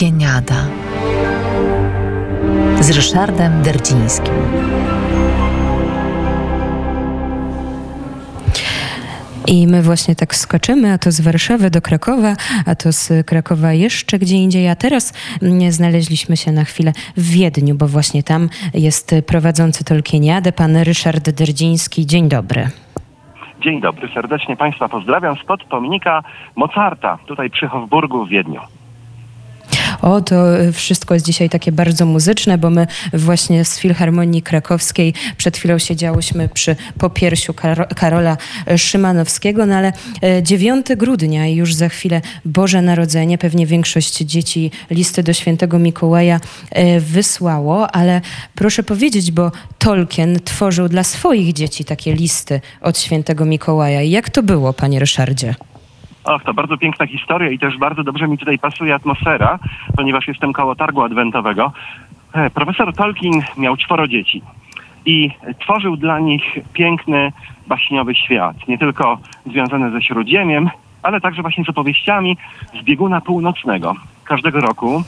Tolkieniada z Ryszardem Derdzińskim. I my właśnie tak skoczymy, a to z Warszawy do Krakowa, a to z Krakowa jeszcze gdzie indziej, a teraz znaleźliśmy się na chwilę w Wiedniu, bo właśnie tam jest prowadzący Tolkieniadę, pan Ryszard Derdziński. Dzień dobry. Dzień dobry, serdecznie Państwa pozdrawiam spod pomnika Mozarta, tutaj przy Hofburgu w Wiedniu. O, to wszystko jest dzisiaj takie bardzo muzyczne, bo my właśnie z Filharmonii Krakowskiej przed chwilą siedziałyśmy przy popiersiu Karola Szymanowskiego, no ale 9 grudnia i już za chwilę Boże Narodzenie, pewnie większość dzieci listy do świętego Mikołaja wysłało, ale proszę powiedzieć, bo Tolkien tworzył dla swoich dzieci takie listy od świętego Mikołaja. Jak to było, panie Ryszardzie? Och, to bardzo piękna historia i też bardzo dobrze mi tutaj pasuje atmosfera, ponieważ jestem koło targu adwentowego. Profesor Tolkien miał 4 dzieci i tworzył dla nich piękny, baśniowy świat. Nie tylko związany ze Śródziemiem, ale także właśnie z opowieściami z bieguna północnego. Każdego roku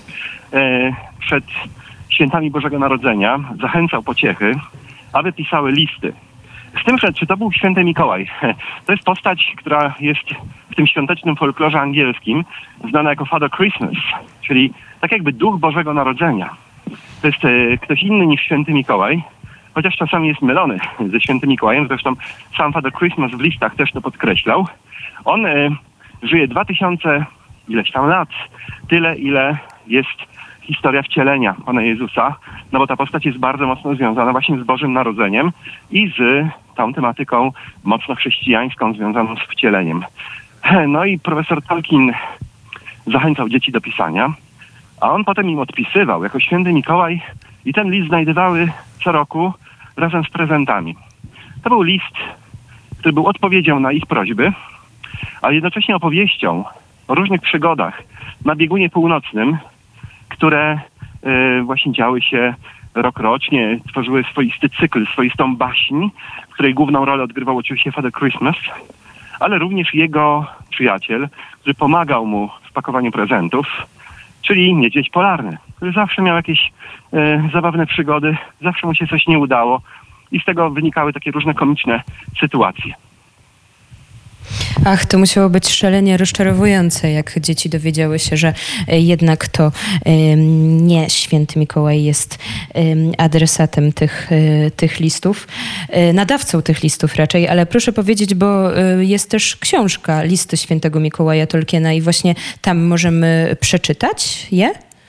przed świętami Bożego Narodzenia zachęcał pociechy, aby pisały listy. Z tym, że czy to był święty Mikołaj? To jest postać, która jest w tym świątecznym folklorze angielskim znana jako Father Christmas, czyli tak jakby duch Bożego Narodzenia. To jest ktoś inny niż święty Mikołaj, chociaż czasami jest mylony ze świętym Mikołajem. Zresztą sam Father Christmas w listach też to podkreślał. On żyje 2000 ileś tam lat, tyle ile jest historia wcielenia Pana Jezusa, no bo ta postać jest bardzo mocno związana właśnie z Bożym Narodzeniem i z tą tematyką mocno chrześcijańską związaną z wcieleniem. No i profesor Tolkien zachęcał dzieci do pisania, a on potem im odpisywał jako święty Mikołaj i ten list znajdowały co roku razem z prezentami. To był list, który był odpowiedzią na ich prośby, ale jednocześnie opowieścią o różnych przygodach na biegunie północnym, które właśnie działy się rokrocznie, tworzyły swoisty cykl, swoistą baśń, w której główną rolę odgrywał oczywiście Father Christmas, ale również jego przyjaciel, który pomagał mu w pakowaniu prezentów, czyli Niedźwiedź Polarny, który zawsze miał jakieś zabawne przygody, zawsze mu się coś nie udało i z tego wynikały takie różne komiczne sytuacje. Ach, to musiało być szalenie rozczarowujące, jak dzieci dowiedziały się, że jednak to nie święty Mikołaj jest adresatem tych listów, nadawcą tych listów raczej, ale proszę powiedzieć, bo jest też książka Listy świętego Mikołaja Tolkiena i właśnie tam możemy przeczytać je?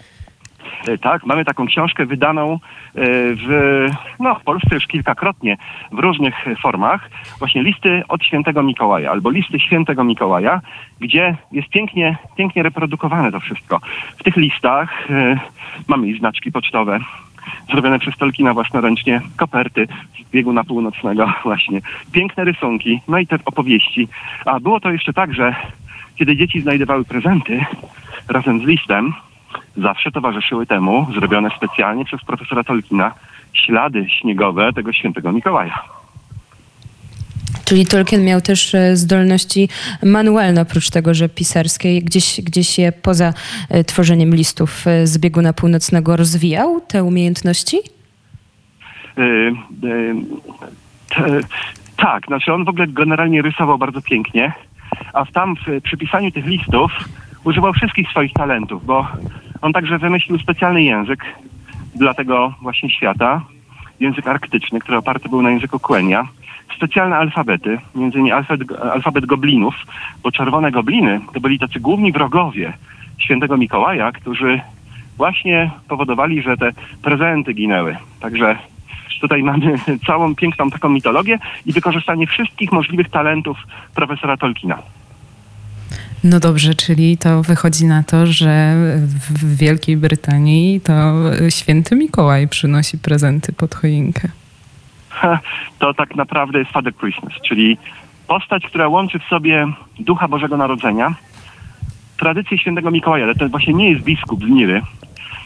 Tak, mamy taką książkę wydaną w Polsce już kilkakrotnie w różnych formach. Właśnie listy od świętego Mikołaja albo listy świętego Mikołaja, gdzie jest pięknie reprodukowane to wszystko. W tych listach mamy i znaczki pocztowe zrobione przez Tolkiena własnoręcznie, koperty z bieguna północnego właśnie, piękne rysunki, no i te opowieści. A było to jeszcze tak, że kiedy dzieci znajdowały prezenty razem z listem, zawsze towarzyszyły temu zrobione specjalnie przez profesora Tolkiena ślady śniegowe tego świętego Mikołaja. Czyli Tolkien miał też zdolności manualne, oprócz tego, że pisarskie. Gdzieś je poza tworzeniem listów z bieguna północnego rozwijał te umiejętności? Tak, znaczy on w ogóle generalnie rysował bardzo pięknie, a przy pisaniu tych listów używał wszystkich swoich talentów, bo on także wymyślił specjalny język dla tego właśnie świata, język arktyczny, który oparty był na języku Quenya, specjalne alfabety, między innymi alfabet goblinów, bo czerwone gobliny to byli tacy główni wrogowie świętego Mikołaja, którzy właśnie powodowali, że te prezenty ginęły. Także tutaj mamy całą piękną taką mitologię i wykorzystanie wszystkich możliwych talentów profesora Tolkiena. No dobrze, czyli to wychodzi na to, że w Wielkiej Brytanii to święty Mikołaj przynosi prezenty pod choinkę. To tak naprawdę jest Father Christmas, czyli postać, która łączy w sobie ducha Bożego Narodzenia, tradycję świętego Mikołaja, ale to właśnie nie jest biskup z Niry,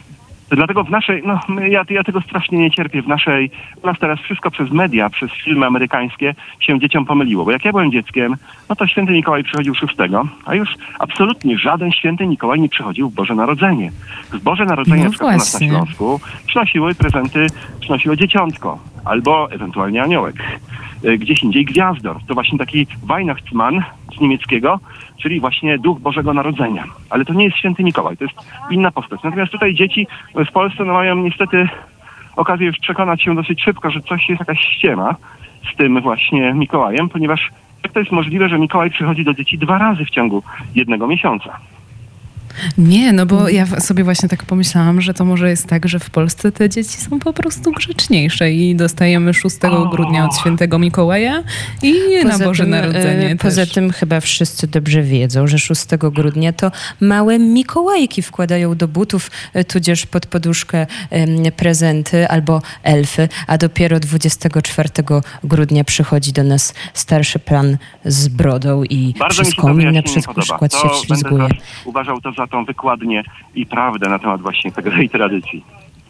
Dlatego w naszej, ja tego strasznie nie cierpię, u nas teraz wszystko przez media, przez filmy amerykańskie się dzieciom pomyliło, bo jak ja byłem dzieckiem, no to święty Mikołaj przychodził 6, a już absolutnie żaden święty Mikołaj nie przychodził w Boże Narodzenie. W Boże Narodzenie, na przykład u nas na Śląsku, przynosiło dzieciątko, albo ewentualnie aniołek. Gdzieś indziej gwiazdor. To właśnie taki Weihnachtsmann z niemieckiego, czyli właśnie duch Bożego Narodzenia. Ale to nie jest święty Mikołaj, to jest inna postać. Natomiast tutaj dzieci w Polsce mają niestety okazję już przekonać się dosyć szybko, że coś jest jakaś ściema z tym właśnie Mikołajem, ponieważ jak to jest możliwe, że Mikołaj przychodzi do dzieci 2 razy w ciągu 1 miesiąca? Nie, no bo ja sobie właśnie tak pomyślałam, że to może jest tak, że w Polsce te dzieci są po prostu grzeczniejsze i dostajemy 6 grudnia od świętego Mikołaja i na Boże Narodzenie też. Poza tym chyba wszyscy dobrze wiedzą, że 6 grudnia to małe Mikołajki wkładają do butów, tudzież pod poduszkę prezenty albo elfy, a dopiero 24 grudnia przychodzi do nas starszy pan z brodą i Bardzo przez komin na przykład się wślizguje. Będę uważał to za tą wykładnię i prawdę na temat właśnie tej tradycji.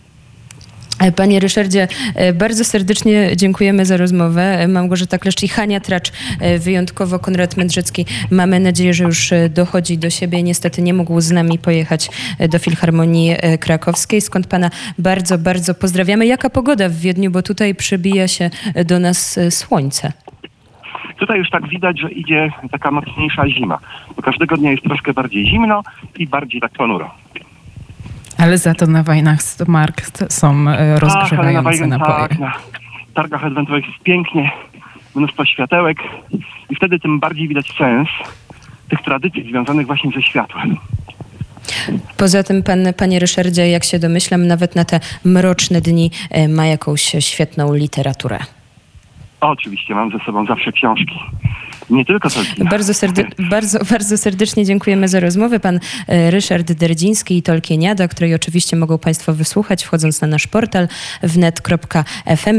Panie Ryszardzie, bardzo serdecznie dziękujemy za rozmowę. Małgorzata Kleszcz i Hania Tracz, wyjątkowo Konrad Mędrzecki. Mamy nadzieję, że już dochodzi do siebie. Niestety nie mógł z nami pojechać do Filharmonii Krakowskiej, skąd pana bardzo, bardzo pozdrawiamy. Jaka pogoda w Wiedniu, bo tutaj przybija się do nas słońce. Tutaj już tak widać, że idzie taka mocniejsza zima, bo każdego dnia jest troszkę bardziej zimno i bardziej tak ponuro. Ale za to na Weihnachtsmarkt są rozgrzewające napoje. Tak, na targach adwentowych jest pięknie, mnóstwo światełek i wtedy tym bardziej widać sens tych tradycji związanych właśnie ze światłem. Poza tym panie Ryszardzie, jak się domyślam, nawet na te mroczne dni ma jakąś świetną literaturę. Oczywiście, mam ze sobą zawsze książki. Nie tylko Tolkiena. Bardzo serdecznie dziękujemy za rozmowę. Pan Ryszard Derdziński i Tolkieniada, której oczywiście mogą państwo wysłuchać, wchodząc na nasz portal wnet.fm.